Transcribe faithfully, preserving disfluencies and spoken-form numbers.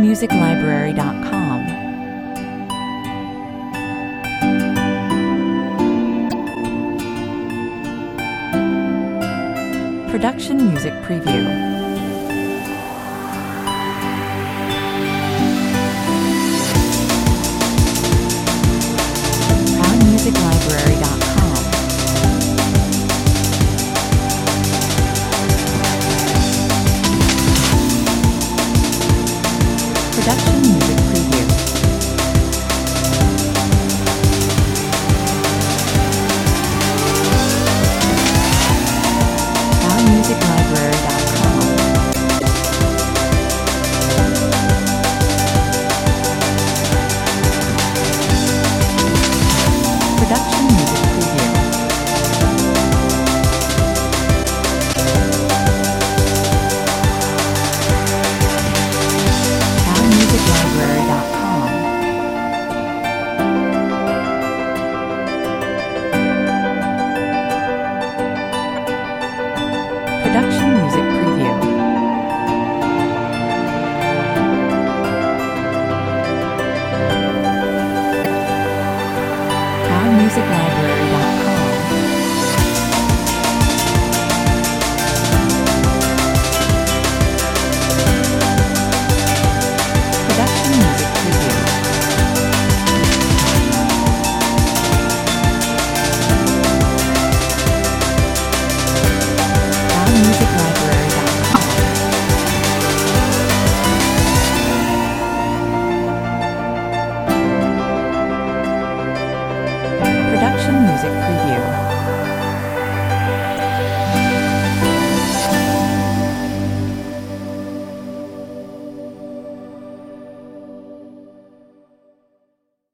music library dot com. Production Music Preview. proud music library dot com. Production Music Preview. proud music library dot com. Production Music Preview. proud music library dot com. Production Music Preview. proud music library.